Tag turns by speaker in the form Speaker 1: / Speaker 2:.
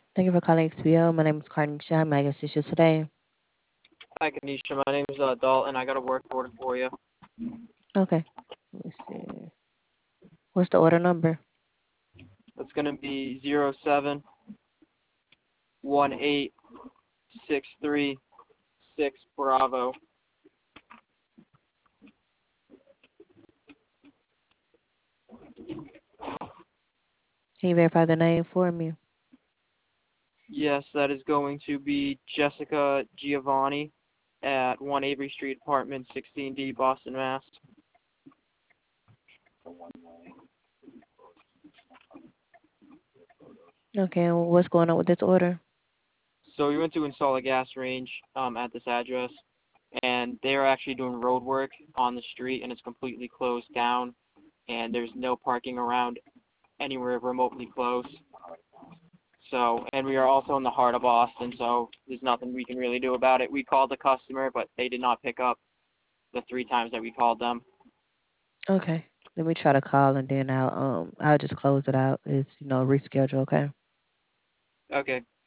Speaker 1: Thank you for calling XPO. My name is Carnisha. How may I assist you today?
Speaker 2: Hi, Kanisha. My name's Dalton. I got a work order for you.
Speaker 1: Okay. Let me see. What's the order number?
Speaker 2: It's gonna be 0718636 Bravo.
Speaker 1: Can you verify the name for me?
Speaker 2: Yes, that is going to be Jessica Giovanni at 1 Avery Street, apartment 16D, Boston, Mass.
Speaker 1: Okay, and what's going on with this order?
Speaker 2: So we went to install a gas range at this address, and they are actually doing road work on the street, and it's completely closed down, and there's no parking around anywhere remotely close. So, and we are also in the heart of Boston, so there's nothing we can really do about it. We called the customer, but they did not pick up the 3 times that we called them.
Speaker 1: Okay. Let me try to call and then I'll just close it out. It's reschedule, okay?
Speaker 2: Okay.